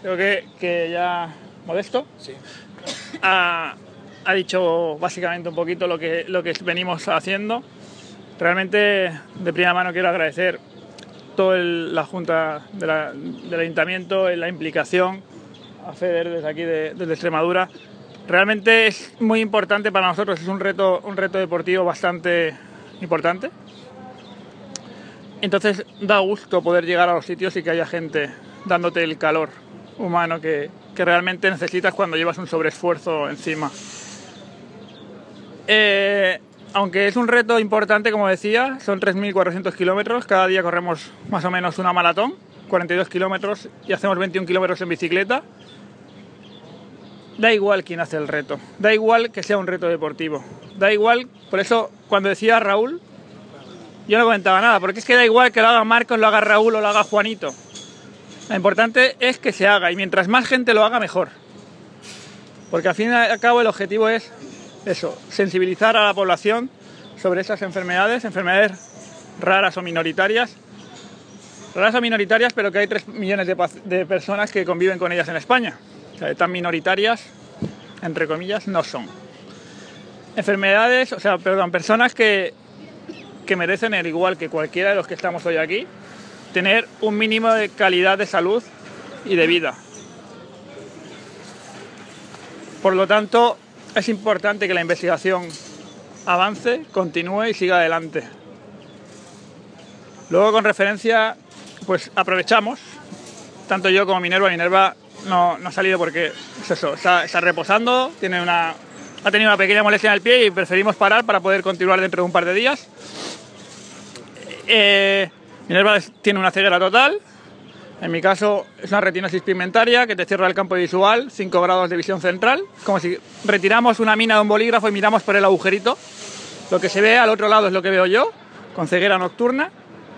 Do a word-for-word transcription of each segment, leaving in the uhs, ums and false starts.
creo que, que ya Modesto sí. ha, ha dicho básicamente un poquito lo que, lo que venimos haciendo. Realmente de primera mano quiero agradecer toda la Junta de la, del Ayuntamiento, la implicación a Feder desde aquí de, desde Extremadura. Realmente es muy importante para nosotros, es un reto, un reto deportivo bastante importante. Entonces da gusto poder llegar a los sitios y que haya gente dándote el calor humano que, que realmente necesitas cuando llevas un sobreesfuerzo encima. Eh, aunque es un reto importante, como decía, son tres mil cuatrocientos kilómetros, cada día corremos más o menos una maratón, cuarenta y dos kilómetros y hacemos veintiún kilómetros en bicicleta. Da igual quién hace el reto, da igual que sea un reto deportivo, da igual, por eso cuando decía Raúl, yo no comentaba nada, porque es que da igual que lo haga Marcos, lo haga Raúl o lo haga Juanito. Lo importante es que se haga y mientras más gente lo haga, mejor. Porque al fin y al cabo el objetivo es eso, sensibilizar a la población sobre estas enfermedades, enfermedades raras o minoritarias. Raras o minoritarias, pero que hay tres millones de, de personas que conviven con ellas en España. O sea, tan minoritarias, entre comillas, no son. Enfermedades, o sea, perdón, personas que, que merecen, el igual que cualquiera de los que estamos hoy aquí, tener un mínimo de calidad de salud y de vida. Por lo tanto, es importante que la investigación avance, continúe y siga adelante. Luego, con referencia, pues aprovechamos, tanto yo como Minerva, Minerva no, no ha salido porque es eso, está, está reposando, tiene una, ha tenido una pequeña molestia en el pie y preferimos parar para poder continuar dentro de un par de días. Eh, Minerva tiene una ceguera total, en mi caso es una retinosis pigmentaria que te cierra el campo visual, cinco grados de visión central, como si retiramos una mina de un bolígrafo y miramos por el agujerito. Lo que se ve al otro lado es lo que veo yo, con ceguera nocturna,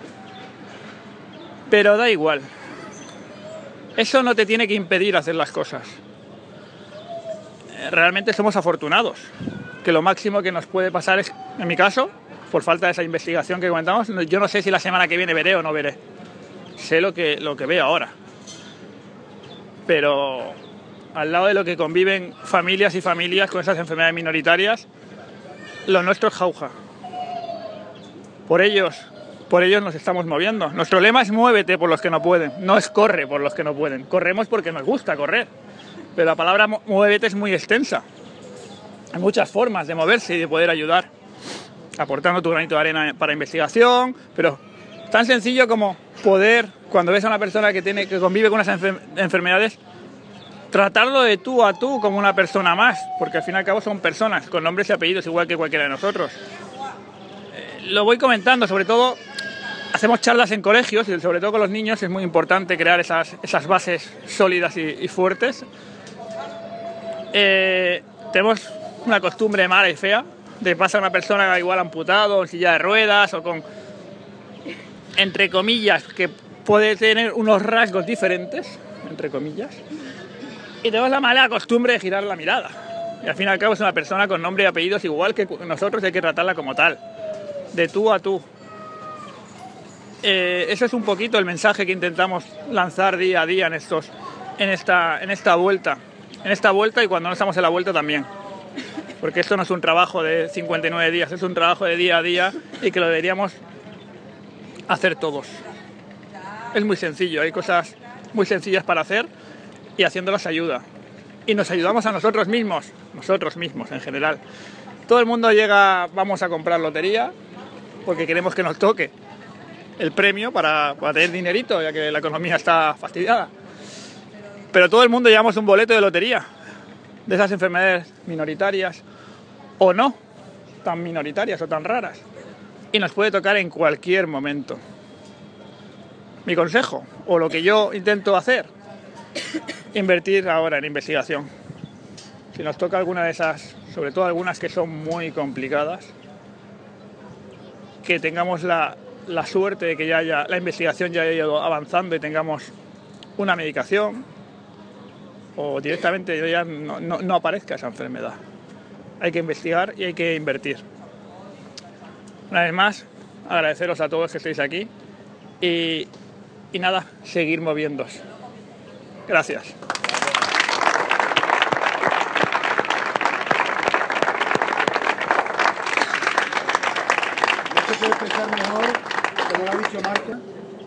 pero da igual. Eso no te tiene que impedir hacer las cosas. Realmente somos afortunados, que lo máximo que nos puede pasar es, en mi caso, por falta de esa investigación que comentamos, yo no sé si la semana que viene veré o no veré. Sé lo que, lo que veo ahora. Pero al lado de lo que conviven familias y familias con esas enfermedades minoritarias, lo nuestro es jauja. Por ellos, por ellos nos estamos moviendo. Nuestro lema es muévete por los que no pueden, no es corre por los que no pueden. Corremos porque nos gusta correr, pero la palabra muévete es muy extensa. Hay muchas formas de moverse y de poder ayudar, aportando tu granito de arena para investigación, pero tan sencillo como poder, cuando ves a una persona que, tiene, que convive con unas enfer- enfermedades, tratarlo de tú a tú como una persona más, porque al fin y al cabo son personas con nombres y apellidos igual que cualquiera de nosotros. Eh, lo voy comentando, sobre todo hacemos charlas en colegios y sobre todo con los niños es muy importante crear esas, esas bases sólidas y, y fuertes. Eh, tenemos una costumbre mala y fea de pasar a una persona igual amputado, en silla de ruedas o con, entre comillas, que puede tener unos rasgos diferentes, entre comillas, y tenemos la mala costumbre de girar la mirada. Y al fin y al cabo es una persona con nombre y apellidos igual que nosotros, hay que tratarla como tal, de tú a tú. Eh, eso es un poquito el mensaje que intentamos lanzar día a día en, estos, en, esta, en esta vuelta. En esta vuelta y cuando no estamos en la vuelta también. Porque esto no es un trabajo de cincuenta y nueve días, es un trabajo de día a día y que lo deberíamos hacer todos. Es muy sencillo, hay cosas muy sencillas para hacer y haciéndolas ayuda. Y nos ayudamos a nosotros mismos, nosotros mismos en general. Todo el mundo llega, vamos a comprar lotería porque queremos que nos toque el premio para, para tener dinerito, ya que la economía está fastidiada. Pero todo el mundo llevamos un boleto de lotería de esas enfermedades minoritarias o no tan minoritarias o tan raras. Y nos puede tocar en cualquier momento. Mi consejo, o lo que yo intento hacer, invertir ahora en investigación. Si nos toca alguna de esas, sobre todo algunas que son muy complicadas, que tengamos la, la suerte de que ya haya, la investigación ya haya ido avanzando y tengamos una medicación, o directamente ya no, no, no aparezca esa enfermedad. Hay que investigar y hay que invertir. Una vez más, agradeceros a todos que estéis aquí y, y nada, seguir moviéndose. Gracias. No se puede expresar mejor, como lo ha dicho Marta.